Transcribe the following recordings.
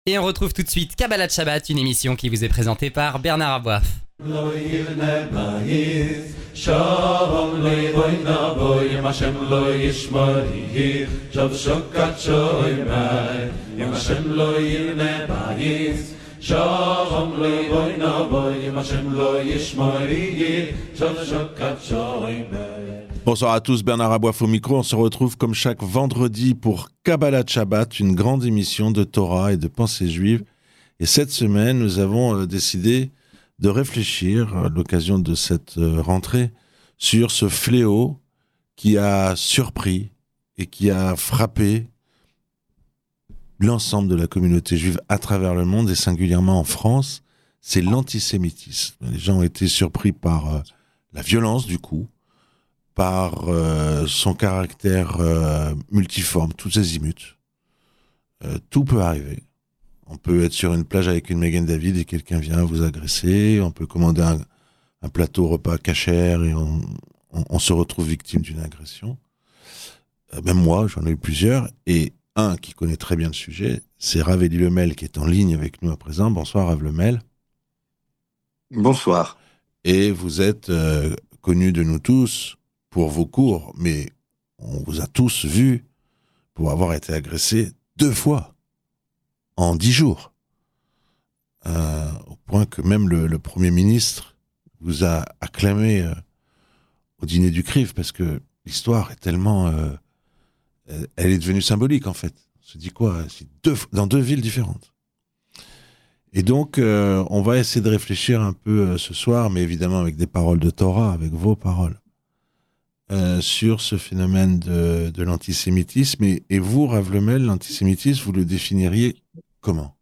Et on retrouve tout de suite Kabbalah de Shabbat, une émission qui vous est présentée par Bernard Aboif. לא יבנה בית, שלום לבוי נבוי, אם השם לא ישמרי, שוב שוקת שוי בי, אם השם לא יבנה בית, שלום לבוי נבוי, אם השם לא ישמרי, שוב שוקת שוי בי. Bonsoir à tous, Bernard Aboif au micro. On se retrouve comme chaque vendredi pour Kabbalah de Shabbat, une grande émission de Torah et de pensée juive. Et cette semaine, nous avons décidé de réfléchir, à l'occasion de cette rentrée, sur ce fléau qui a surpris et qui a frappé l'ensemble de la communauté juive à travers le monde et singulièrement en France, c'est l'antisémitisme. Les gens ont été surpris par la violence du coup, par son caractère multiforme, tous azimuts. Tout peut arriver. On peut être sur une plage avec une Megan David et quelqu'un vient vous agresser. On peut commander un plateau repas cachère et on se retrouve victime d'une agression. Même moi, j'en ai eu plusieurs. Et un qui connaît très bien le sujet, c'est Rav Eli Lemel qui est en ligne avec nous à présent. Bonsoir Rav Lemel. Bonsoir. Et vous êtes connu de nous tous pour vos cours, mais on vous a tous vus pour avoir été agressé 2 fois. En 10 jours, au point que même le Premier ministre vous a acclamé au dîner du CRIF, parce que l'histoire est tellement... elle est devenue symbolique, en fait. On se dit quoi? C'est dans 2 villes différentes. Et donc, on va essayer de réfléchir un peu ce soir, mais évidemment avec des paroles de Torah, avec vos paroles, sur ce phénomène de l'antisémitisme. Et vous, Rav Lemel, l'antisémitisme, vous le définiriez comment?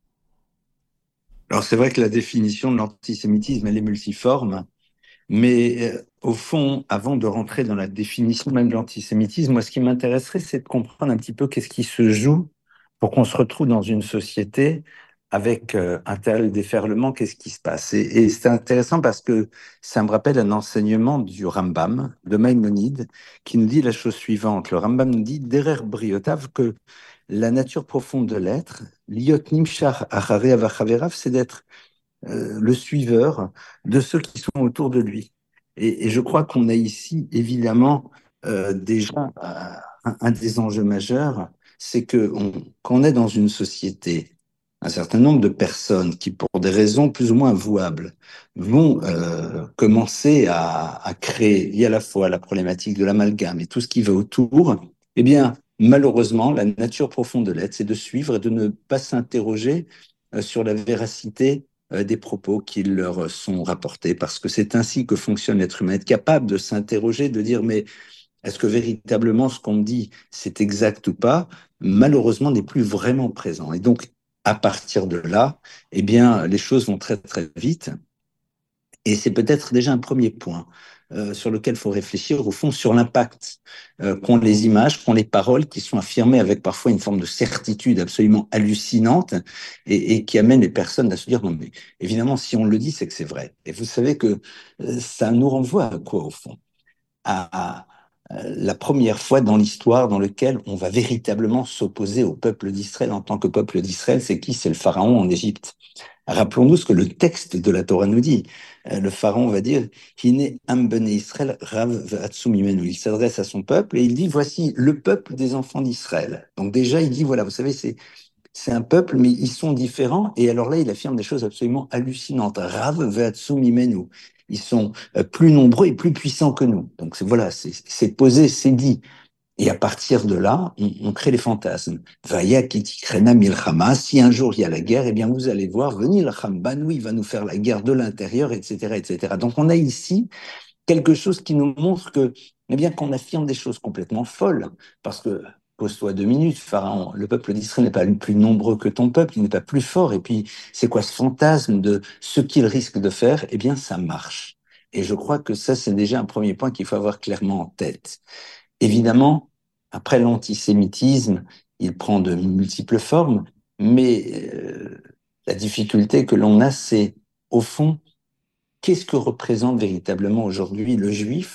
Alors c'est vrai que la définition de l'antisémitisme, elle est multiforme, mais au fond, avant de rentrer dans la définition même de l'antisémitisme, moi ce qui m'intéresserait, c'est de comprendre un petit peu qu'est-ce qui se joue pour qu'on se retrouve dans une société avec un tel déferlement, qu'est-ce qui se passe. Et c'est intéressant parce que ça me rappelle un enseignement du Rambam, de Maïmonide, qui nous dit la chose suivante. Le Rambam nous dit, Derer Briotav, que la nature profonde de l'être, liot nimshar achareav achaverav, c'est d'être le suiveur de ceux qui sont autour de lui. Et je crois qu'on a ici, évidemment, déjà un des enjeux majeurs, c'est que quand on est dans une société, un certain nombre de personnes qui, pour des raisons plus ou moins avouables, vont commencer à créer, il y a à la fois la problématique de l'amalgame et tout ce qui va autour, eh bien, malheureusement, la nature profonde de l'être, c'est de suivre et de ne pas s'interroger sur la véracité des propos qui leur sont rapportés, parce que c'est ainsi que fonctionne l'être humain, être capable de s'interroger, de dire, mais est-ce que véritablement ce qu'on me dit, c'est exact ou pas, malheureusement, n'est plus vraiment présent. Et donc, à partir de là, eh bien, les choses vont très, très vite. Et c'est peut-être déjà un premier point sur lequel il faut réfléchir, au fond, sur l'impact qu'ont les images, qu'ont les paroles qui sont affirmées avec parfois une forme de certitude absolument hallucinante et qui amènent les personnes à se dire, non, mais évidemment, si on le dit, c'est que c'est vrai. Et vous savez que ça nous renvoie à quoi, au fond? À la première fois dans l'histoire dans laquelle on va véritablement s'opposer au peuple d'Israël en tant que peuple d'Israël. C'est qui? C'est le pharaon en Égypte. Rappelons-nous ce que le texte de la Torah nous dit. Le pharaon va dire Hine am bene Israël rav v'atzum imenu. Il s'adresse à son peuple et il dit voici le peuple des enfants d'Israël. Donc déjà il dit voilà, vous savez, c'est un peuple, mais ils sont différents. Et alors là, il affirme des choses absolument hallucinantes. Rav ve'atzum imenu. Ils sont plus nombreux et plus puissants que nous. Donc voilà, c'est posé, c'est dit. Et à partir de là, on crée les fantasmes. Vaya kitikrena milchama. Si un jour il y a la guerre, eh bien vous allez voir, venir le Banu, il va nous faire la guerre de l'intérieur, etc., etc. Donc on a ici quelque chose qui nous montre que, eh bien, qu'on affirme des choses complètement folles, parce que pose-toi 2 minutes, Pharaon, le peuple d'Israël n'est pas plus nombreux que ton peuple, il n'est pas plus fort. Et puis, c'est quoi ce fantasme de ce qu'il risque de faire? Eh bien, ça marche. Et je crois que ça, c'est déjà un premier point qu'il faut avoir clairement en tête. Évidemment, après l'antisémitisme, il prend de multiples formes, mais la difficulté que l'on a, c'est, au fond, qu'est-ce que représente véritablement aujourd'hui le juif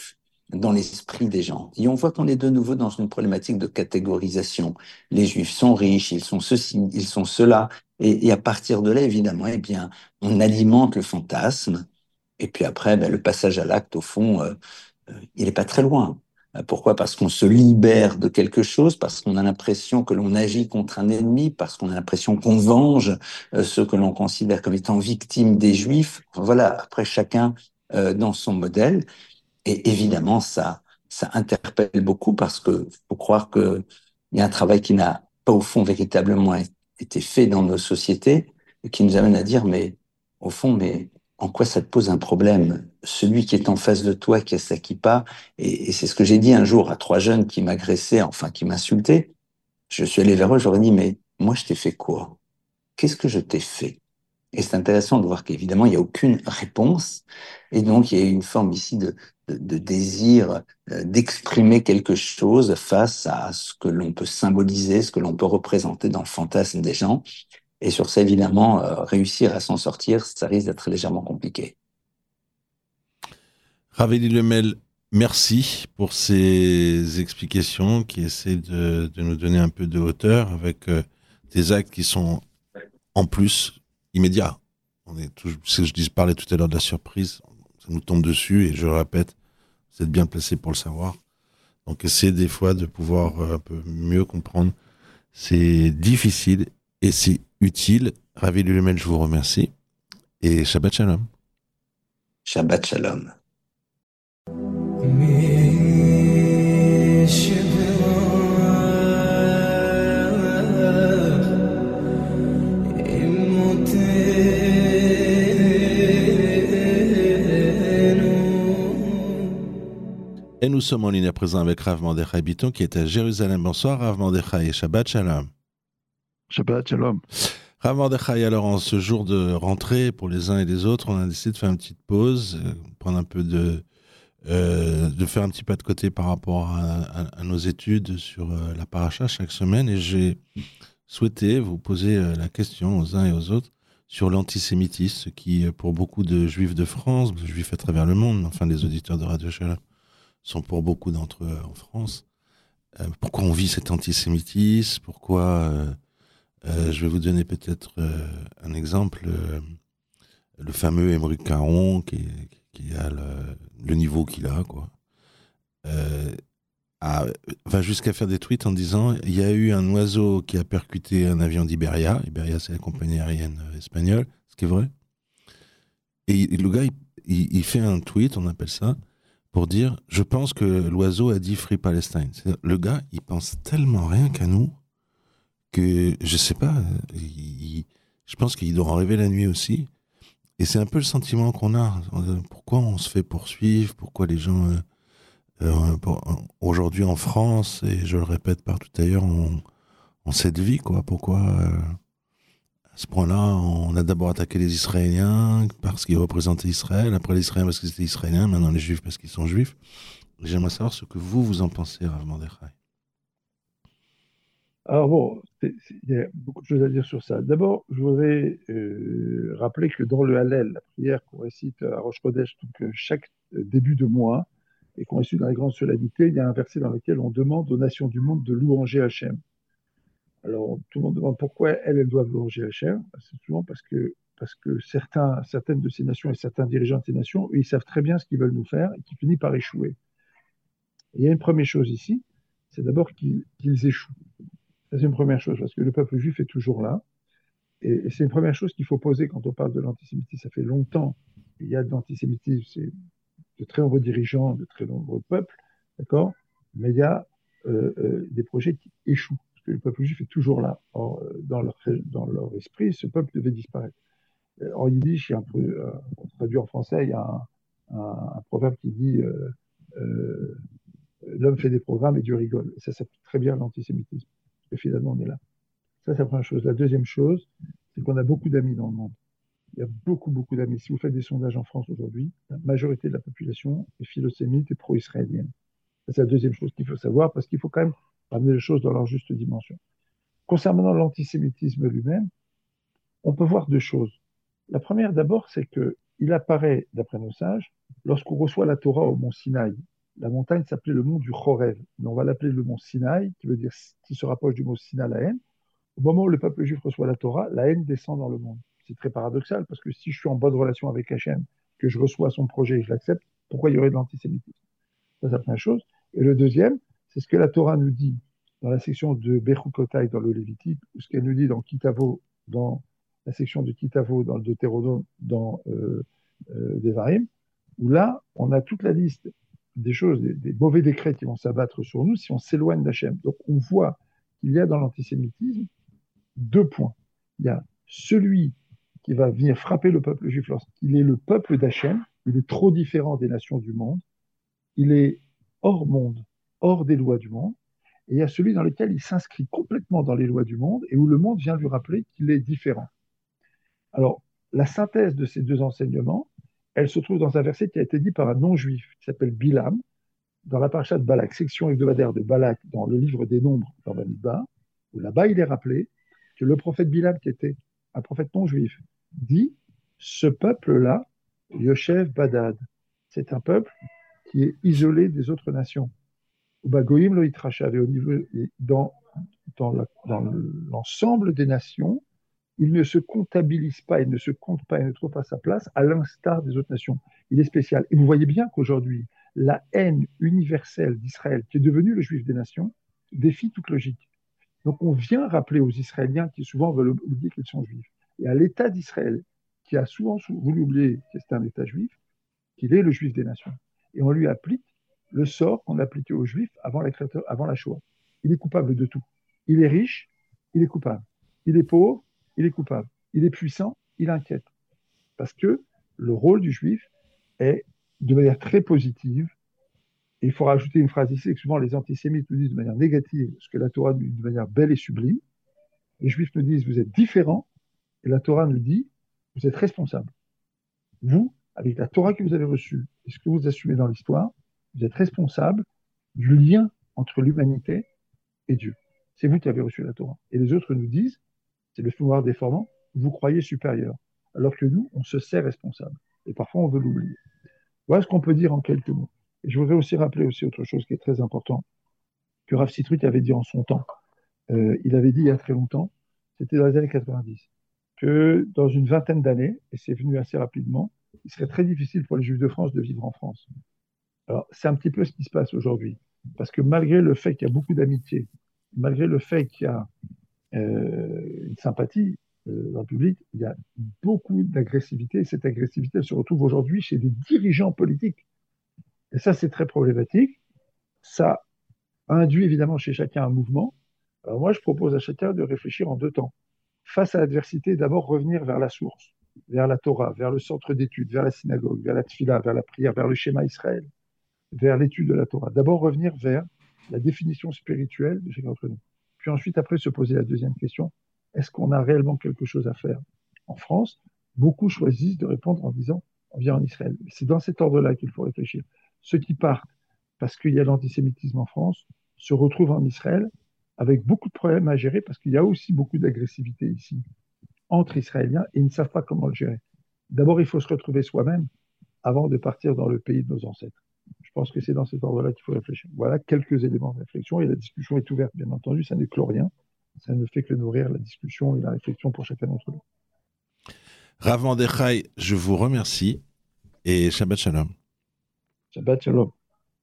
dans l'esprit des gens. Et on voit qu'on est de nouveau dans une problématique de catégorisation. Les Juifs sont riches, ils sont ceci, ils sont cela. Et à partir de là, évidemment, eh bien, on alimente le fantasme. Et puis après, ben, le passage à l'acte, au fond, il n'est pas très loin. Pourquoi? Parce qu'on se libère de quelque chose, parce qu'on a l'impression que l'on agit contre un ennemi, parce qu'on a l'impression qu'on venge ceux que l'on considère comme étant victimes des Juifs. Enfin, voilà, après chacun dans son modèle. Et évidemment, ça interpelle beaucoup parce que faut croire qu'il y a un travail qui n'a pas au fond véritablement été fait dans nos sociétés et qui nous amène à dire, mais au fond, mais en quoi ça te pose un problème? Celui qui est en face de toi, qui a sa kippa, et c'est ce que j'ai dit un jour à 3 jeunes qui m'agressaient, enfin qui m'insultaient. Je suis allé vers eux, je leur ai dit, mais moi, je t'ai fait quoi? Qu'est-ce que je t'ai fait? Et c'est intéressant de voir qu'évidemment, il n'y a aucune réponse. Et donc, il y a une forme ici de désir d'exprimer quelque chose face à ce que l'on peut symboliser, ce que l'on peut représenter dans le fantasme des gens. Et sur ça, évidemment, réussir à s'en sortir, ça risque d'être légèrement compliqué. Rav Eli Lemel, merci pour ces explications qui essaient de nous donner un peu de hauteur avec des actes qui sont en plus immédiats. C'est ce que je parlais tout à l'heure de la surprise, ça nous tombe dessus et je le répète, vous êtes bien placé pour le savoir. Donc essayez des fois de pouvoir un peu mieux comprendre. C'est difficile et c'est utile. Rav Eli Lemel, je vous remercie et Shabbat Shalom. Shabbat Shalom. Et nous sommes en ligne à présent avec Rav Mordechai Bitton qui est à Jérusalem. Bonsoir Rav Mordechai et Shabbat Shalom. Shabbat Shalom. Rav Mordechai, alors en ce jour de rentrée pour les uns et les autres, on a décidé de faire une petite pause, prendre un peu de faire un petit pas de côté par rapport à nos études sur la paracha chaque semaine. Et j'ai souhaité vous poser la question aux uns et aux autres sur l'antisémitisme, ce qui, pour beaucoup de juifs de France, de juifs à travers le monde, enfin les auditeurs de Radio Shalom, sont pour beaucoup d'entre eux en France. Pourquoi on vit cet antisémitisme? Pourquoi je vais vous donner peut-être un exemple. Le fameux Émeric Caron qui a le niveau qu'il a, quoi. Va jusqu'à faire des tweets en disant il y a eu un oiseau qui a percuté un avion d'Iberia. Iberia, c'est la compagnie aérienne espagnole, ce qui est vrai. Et le gars, il fait un tweet, on appelle ça, pour dire je pense que l'oiseau a dit Free Palestine. Le gars, il pense tellement rien qu'à nous que je sais pas. Je pense qu'il doit en rêver la nuit aussi. Et c'est un peu le sentiment qu'on a. Pourquoi on se fait poursuivre? Pourquoi les gens, aujourd'hui en France, et je le répète partout ailleurs, ont cette vie, quoi? Pourquoi, à ce point-là, on a d'abord attaqué les Israéliens parce qu'ils représentaient Israël, après les Israéliens parce qu'ils étaient Israéliens, maintenant les Juifs parce qu'ils sont Juifs. J'aimerais savoir ce que vous en pensez, Rav Mordechai. Alors bon, il y a beaucoup de choses à dire sur ça. D'abord, je voudrais rappeler que dans le Hallel, la prière qu'on récite à Rosh Chodesh, donc chaque début de mois, et qu'on récite dans les grandes solennités, il y a un verset dans lequel on demande aux nations du monde de louanger Hachem. Alors, tout le monde demande pourquoi elles doivent louanger Hachem. C'est souvent parce que certaines de ces nations et certains dirigeants de ces nations, ils savent très bien ce qu'ils veulent nous faire et qui finissent par échouer. Et il y a une première chose ici, c'est d'abord qu'ils échouent. Ça, c'est une première chose, parce que le peuple juif est toujours là. Et c'est une première chose qu'il faut poser quand on parle de l'antisémitisme. Ça fait longtemps qu'il y a de l'antisémitisme, c'est de très nombreux dirigeants, de très nombreux peuples, d'accord? Mais il y a des projets qui échouent, parce que le peuple juif est toujours là. Or, dans leur esprit, ce peuple devait disparaître. En yiddish, on traduit en français, il y a un proverbe qui dit l'homme fait des programmes et Dieu rigole. Et ça s'applique très bien à l'antisémitisme. Et finalement, on est là. Ça, c'est la première chose. La deuxième chose, c'est qu'on a beaucoup d'amis dans le monde. Il y a beaucoup, beaucoup d'amis. Si vous faites des sondages en France aujourd'hui, la majorité de la population est philosémite et pro-israélienne. C'est la deuxième chose qu'il faut savoir, parce qu'il faut quand même ramener les choses dans leur juste dimension. Concernant l'antisémitisme lui-même, on peut voir deux choses. La première, d'abord, c'est qu'il apparaît, d'après nos sages, lorsqu'on reçoit la Torah au mont Sinaï. la montagne s'appelait le mont du Chorev, mais on va l'appeler le mont Sinaï, qui veut dire qui se rapproche du mot Sina, la haine. Au moment où le peuple juif reçoit la Torah, la haine descend dans le monde. C'est très paradoxal, parce que si je suis en bonne relation avec Hachem, que je reçois son projet et que je l'accepte, pourquoi il y aurait de l'antisémitisme? Ça, c'est la première chose. Et le deuxième, c'est ce que la Torah nous dit dans la section de Bechukotai dans le Lévitique, ou ce qu'elle nous dit dans Kitavo, dans la section de Kitavo, dans le Deutéronome, dans Devarim, où là, on a toute la liste des choses, des mauvais décrets qui vont s'abattre sur nous si on s'éloigne d'Hachem. Donc on voit qu'il y a dans l'antisémitisme 2 points. Il y a celui qui va venir frapper le peuple juif lorsqu'il est le peuple d'Hachem, il est trop différent des nations du monde, il est hors monde, hors des lois du monde, et il y a celui dans lequel il s'inscrit complètement dans les lois du monde et où le monde vient lui rappeler qu'il est différent. Alors, la synthèse de ces 2 enseignements, elle se trouve dans un verset qui a été dit par un non-juif qui s'appelle Bilam, dans la paracha de Balak, section hebdomadaire de Balak, dans le livre des Nombres, dans Bamidbar, où là-bas il est rappelé que le prophète Bilam, qui était un prophète non-juif, dit « Ce peuple-là, Yoshev Badad, c'est un peuple qui est isolé des autres nations. Goïm lo itrashav, au niveau, dans l'ensemble des nations, il ne se comptabilise pas, il ne se compte pas, il ne trouve pas sa place, à l'instar des autres nations. Il est spécial. Et vous voyez bien qu'aujourd'hui, la haine universelle d'Israël, qui est devenue le juif des nations, défie toute logique. Donc on vient rappeler aux Israéliens qui souvent veulent oublier qu'ils sont juifs, et à l'État d'Israël, qui a souvent voulu oublier que c'est un État juif, qu'il est le juif des nations. Et on lui applique le sort qu'on appliquait aux Juifs avant la Shoah. Il est coupable de tout. Il est riche, il est coupable. Il est pauvre, il est coupable. Il est puissant, il inquiète. Parce que le rôle du Juif est de manière très positive. Et il faut rajouter une phrase ici, que souvent les antisémites nous disent de manière négative, ce que la Torah nous dit de manière belle et sublime. Les Juifs nous disent, vous êtes différents, et la Torah nous dit, vous êtes responsables. Vous, avec la Torah que vous avez reçue et ce que vous assumez dans l'histoire, vous êtes responsable du lien entre l'humanité et Dieu. C'est vous qui avez reçu la Torah. Et les autres nous disent, c'est le pouvoir déformant, vous croyez supérieur. Alors que nous, on se sait responsable. Et parfois, on veut l'oublier. Voilà ce qu'on peut dire en quelques mots. Et je voudrais aussi rappeler aussi autre chose qui est très important, que Rav Sitrut avait dit en son temps. Il avait dit il y a très longtemps, c'était dans les années 90, que dans une vingtaine d'années, et c'est venu assez rapidement, il serait très difficile pour les Juifs de France de vivre en France. Alors, c'est un petit peu ce qui se passe aujourd'hui. Parce que malgré le fait qu'il y a beaucoup d'amitié, malgré le fait qu'il y a une sympathie dans le public, il y a beaucoup d'agressivité. Et cette agressivité, elle se retrouve aujourd'hui chez des dirigeants politiques. Et ça, c'est très problématique. Ça induit évidemment chez chacun un mouvement. Alors moi, je propose à chacun de réfléchir en 2 temps. Face à l'adversité, d'abord revenir vers la source, vers la Torah, vers le centre d'études, vers la synagogue, vers la tfila, vers la prière, vers le schéma Israël, vers l'étude de la Torah. D'abord revenir vers la définition spirituelle de chacun d'entre nous. Puis ensuite, après, se poser la deuxième question, est-ce qu'on a réellement quelque chose à faire? En France, beaucoup choisissent de répondre en disant, on vient en Israël. C'est dans cet ordre-là qu'il faut réfléchir. Ceux qui partent parce qu'il y a l'antisémitisme en France se retrouvent en Israël avec beaucoup de problèmes à gérer parce qu'il y a aussi beaucoup d'agressivité ici entre Israéliens et ils ne savent pas comment le gérer. D'abord, il faut se retrouver soi-même avant de partir dans le pays de nos ancêtres. Je pense que c'est dans cet ordre-là qu'il faut réfléchir. Voilà quelques éléments de réflexion et la discussion est ouverte, bien entendu, ça n'est que rien. Ça ne fait que nourrir la discussion et la réflexion pour chacun d'entre nous. Rav Mordechai, je vous remercie et Shabbat Shalom. Shabbat Shalom.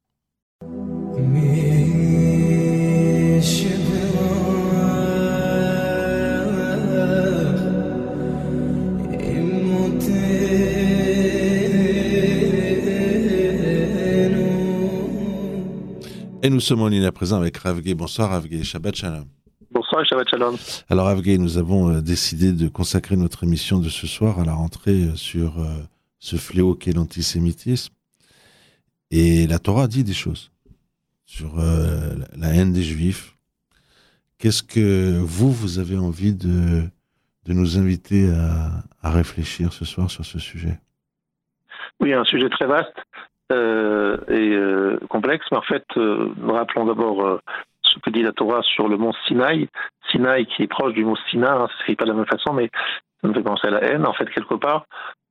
Et nous sommes en ligne à présent avec Rav Gay. Bonsoir Rav Gay, Shabbat Shalom. Bonsoir, Shabbat Shalom. Alors Rav Gay, nous avons décidé de consacrer notre émission de ce soir à la rentrée sur ce fléau qu'est l'antisémitisme. Et la Torah dit des choses sur la haine des Juifs. Qu'est-ce que vous avez envie de nous inviter à réfléchir ce soir sur ce sujet? Oui, un sujet très vaste et complexe, mais en fait, nous rappelons d'abord ce que dit la Torah sur le mont Sinaï. Sinaï qui est proche du mont Sina, ça ne s'écrit pas de la même façon, mais ça me fait penser à la haine. En fait, quelque part,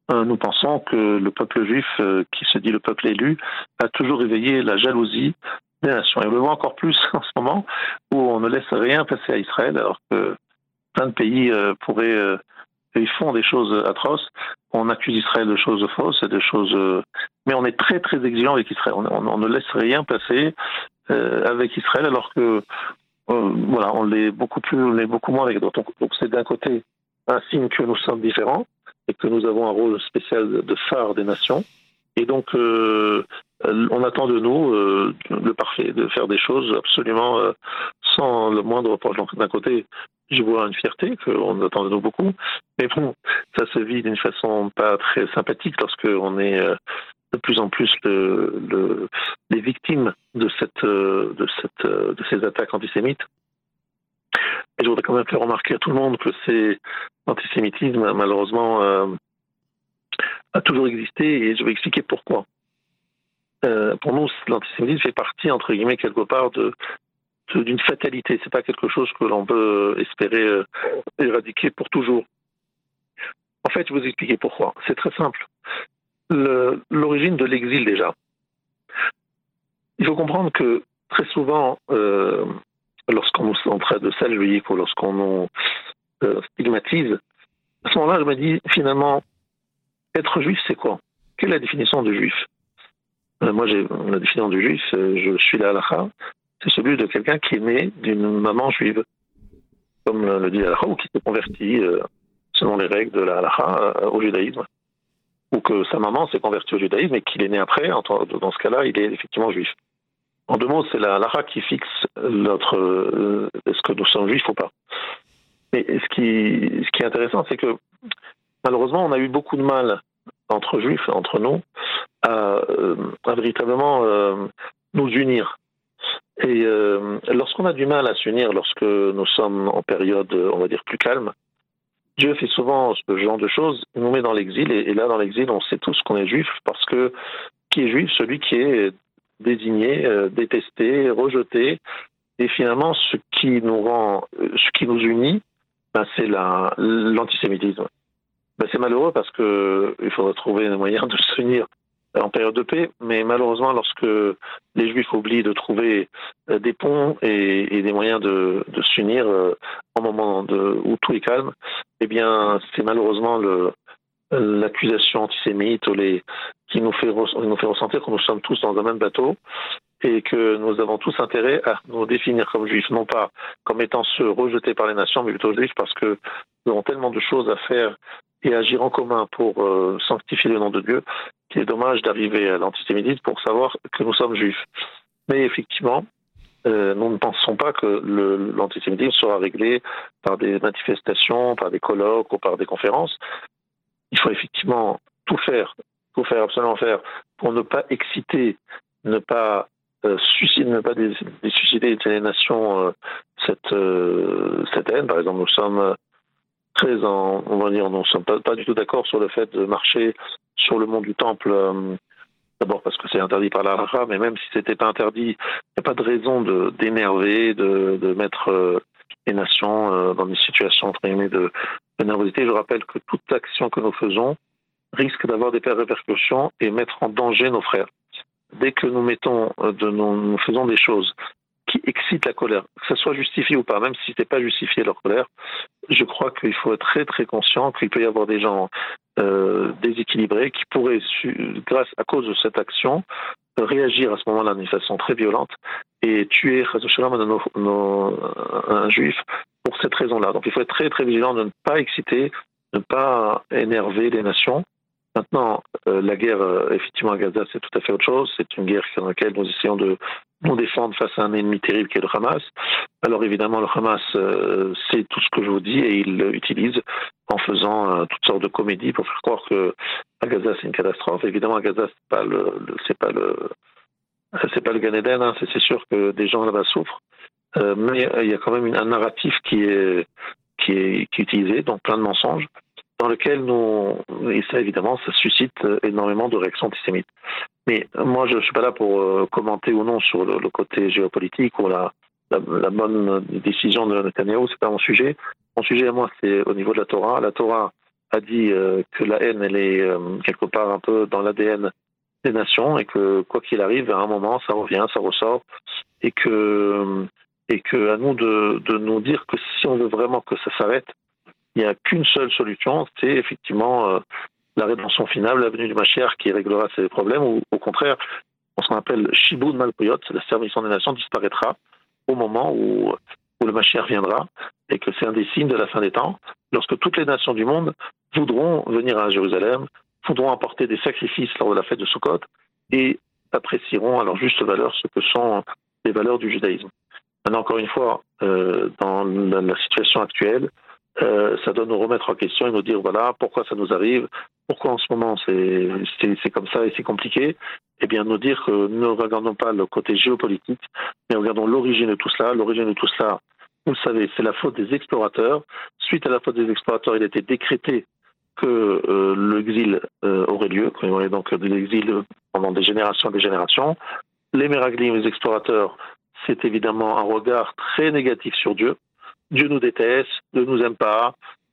nous pensons que le peuple juif, qui se dit le peuple élu, a toujours éveillé la jalousie des nations. Et on le voit encore plus en ce moment, où on ne laisse rien passer à Israël, alors que plein de pays ils font des choses atroces. On accuse Israël de choses fausses et de choses... mais on est très très exigeant avec Israël. On ne laisse rien passer avec Israël, alors que voilà, on l'est beaucoup moins avec d'autres. Donc c'est d'un côté un signe que nous sommes différents et que nous avons un rôle spécial de phare des nations. Et donc on attend de nous le parfait, de faire des choses absolument sans le moindre reproche. Donc d'un côté, je vois une fierté qu'on attend de nous beaucoup, mais bon, ça se vit d'une façon pas très sympathique lorsque on est de plus en plus les victimes de ces attaques antisémites. Et je voudrais quand même faire remarquer à tout le monde que l'antisémitisme, malheureusement, a toujours existé, et je vais expliquer pourquoi. Pour nous, l'antisémitisme fait partie, entre guillemets, quelque part d'une fatalité. C'est pas quelque chose que l'on peut espérer éradiquer pour toujours. En fait, je vais vous expliquer pourquoi. C'est très simple. L'origine de l'exil, déjà. Il faut comprendre que très souvent, lorsqu'on nous traite de sale juif ou lorsqu'on nous stigmatise, à ce moment-là, je me dis, finalement, être juif, c'est quoi? Quelle est la définition de juif? Moi, j'ai la définition du juif, je suis la halakha, c'est celui de quelqu'un qui est né d'une maman juive, comme le dit la halakha, ou qui se convertit selon les règles de la halakha au judaïsme, ou que sa maman s'est convertie au judaïsme et qu'il est né après. Dans ce cas-là, il est effectivement juif. En deux mots, c'est la halakha qui fixe est-ce que nous sommes juifs ou pas. Mais ce qui est intéressant, c'est que malheureusement, on a eu beaucoup de mal entre juifs, entre nous, à véritablement nous unir. Et lorsqu'on a du mal à s'unir, lorsque nous sommes en période, on va dire, plus calme, Dieu fait souvent ce genre de choses, il nous met dans l'exil, et là, dans l'exil, on sait tous qu'on est juif, parce que qui est juif? Celui qui est désigné, détesté, rejeté, et finalement, ce qui nous unit, c'est l'antisémitisme. C'est malheureux parce qu'il faudrait trouver un moyen de s'unir en période de paix, mais malheureusement, lorsque les Juifs oublient de trouver des ponts et des moyens de s'unir en moment où tout est calme, eh bien, c'est malheureusement l'accusation antisémite qui nous fait ressentir que nous sommes tous dans un même bateau et que nous avons tous intérêt à nous définir comme juifs, non pas comme étant ceux rejetés par les nations, mais plutôt juifs, parce que nous avons tellement de choses à faire et agir en commun pour sanctifier le nom de Dieu, qu'il est dommage d'arriver à l'antisémitisme pour savoir que nous sommes juifs. Mais effectivement, nous ne pensons pas que l'antisémitisme sera réglé par des manifestations, par des colloques ou par des conférences. Il faut effectivement tout faire, absolument faire, pour ne pas exciter, ne pas susciter chez les nations cette haine. Par exemple, nous sommes nous sommes pas du tout d'accord sur le fait de marcher sur le mont du Temple, d'abord parce que c'est interdit par la halakha, mais même si c'était pas interdit, il n'y a pas de raison d'énerver, de mettre les nations dans des situations entre guillemets de nervosité. Je rappelle que toute action que nous faisons risque d'avoir des répercussions et mettre en danger nos frères. Dès que nous faisons des choses qui excitent la colère, que ce soit justifié ou pas, même si ce n'est pas justifié leur colère, je crois qu'il faut être très très conscient qu'il peut y avoir des gens déséquilibrés qui pourraient, à cause de cette action, réagir à ce moment-là d'une façon très violente et tuer un juif pour cette raison-là. Donc il faut être très très vigilant de ne pas exciter, de ne pas énerver les nations. Maintenant, la guerre, effectivement, à Gaza, c'est tout à fait autre chose. C'est une guerre dans laquelle nous essayons de nous défendre face à un ennemi terrible qui est le Hamas. Alors évidemment, le Hamas, c'est tout ce que je vous dis, et il l'utilise en faisant toutes sortes de comédies pour faire croire que à Gaza, c'est une catastrophe. Évidemment, à Gaza, c'est pas le Gan Eden, hein. C'est sûr que des gens là-bas souffrent, mais il y a quand même un narratif qui est utilisé, donc plein de mensonges, dans lequel et ça évidemment, ça suscite énormément de réactions antisémites. Mais moi, je ne suis pas là pour commenter ou non sur le côté géopolitique ou la bonne décision de Netanyahou, c'est pas mon sujet. Mon sujet à moi, c'est au niveau de la Torah. La Torah a dit que la haine, elle est quelque part un peu dans l'ADN des nations et que quoi qu'il arrive, à un moment, ça revient, ça ressort et que à nous de nous dire que si on veut vraiment que ça s'arrête, il n'y a qu'une seule solution, c'est effectivement la rédemption finale, la venue du Mashiach qui réglera ces problèmes, ou au contraire, ce qu'on appelle Shiboud Malkouyot, la servition des nations disparaîtra au moment où le Mashiach viendra, et que c'est un des signes de la fin des temps, lorsque toutes les nations du monde voudront venir à Jérusalem, voudront apporter des sacrifices lors de la fête de Sukkot, et apprécieront à leur juste valeur ce que sont les valeurs du judaïsme. Maintenant, encore une fois, dans la situation actuelle, ça doit nous remettre en question et nous dire, voilà, pourquoi ça nous arrive, pourquoi en ce moment c'est comme ça et c'est compliqué. Eh bien, nous dire que ne regardons pas le côté géopolitique, mais regardons l'origine de tout cela. L'origine de tout cela, vous le savez, c'est la faute des explorateurs. Suite à la faute des explorateurs, il a été décrété que l'exil aurait lieu, qu'il y aurait donc de l'exil pendant des générations et des générations. Les Meraglim, les explorateurs, c'est évidemment un regard très négatif sur Dieu. Dieu nous déteste, Dieu ne nous aime pas,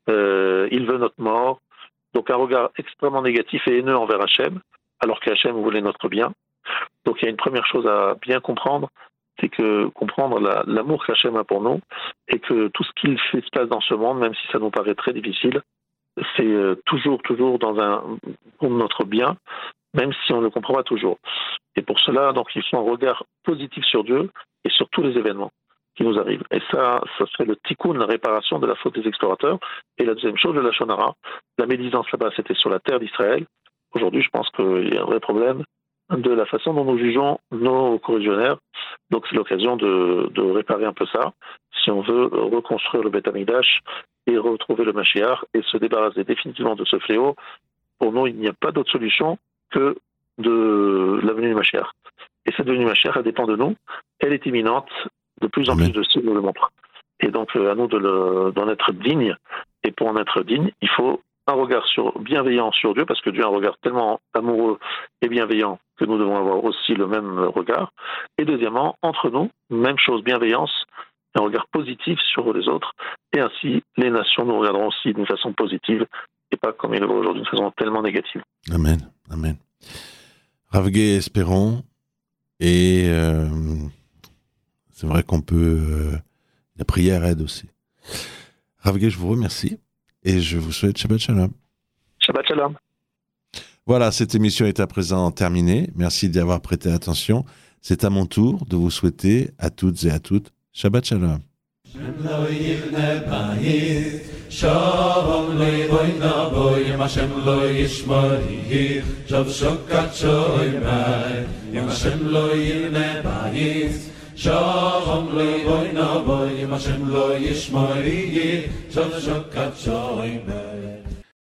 il veut notre mort. Donc un regard extrêmement négatif et haineux envers Hachem, alors qu'Hachem voulait notre bien. Donc il y a une première chose à bien comprendre, c'est que comprendre l'amour qu'Hachem a pour nous, et que tout ce qu'il fait se passe dans ce monde, même si ça nous paraît très difficile, c'est toujours pour notre bien, même si on ne le comprend pas toujours. Et pour cela, donc, il faut un regard positif sur Dieu et sur tous les événements qui nous arrivent. Et ça serait le tikkun, la réparation de la faute des explorateurs. Et la deuxième chose, le lashon hara. La médisance là-bas, c'était sur la terre d'Israël. Aujourd'hui, je pense qu'il y a un vrai problème de la façon dont nous jugeons nos corréligionnaires. Donc, c'est l'occasion de réparer un peu ça, si on veut reconstruire le Beth Amikdash et retrouver le Mashiach et se débarrasser définitivement de ce fléau. Pour nous, il n'y a pas d'autre solution que de la venue du Mashiach. Et cette venue du Mashiach, elle dépend de nous. Elle est imminente. De plus en plus de signes nous le montrent. Et donc, à nous d'en être dignes. Et pour en être digne, il faut un regard bienveillant sur Dieu, parce que Dieu a un regard tellement amoureux et bienveillant que nous devons avoir aussi le même regard. Et deuxièmement, entre nous, même chose, bienveillance, un regard positif sur les autres. Et ainsi, les nations nous regarderont aussi d'une façon positive et pas comme ils le voient aujourd'hui, d'une façon tellement négative. Amen, amen. Rav Gué, espérons. Et c'est vrai qu'on peut... la prière aide aussi. Rav Gué, je vous remercie et je vous souhaite Shabbat Shalom. Shabbat Shalom. Voilà, cette émission est à présent terminée. Merci d'y avoir prêté attention. C'est à mon tour de vous souhaiter à toutes et à toutes Shabbat Shalom. Shalom le'oina boy, Hashem lo yishmari, Shav shokat shoymai, Hashem lo yirne bayis. Shalom le'oina boy, Hashem lo yishmari, Shav shokat shoymai.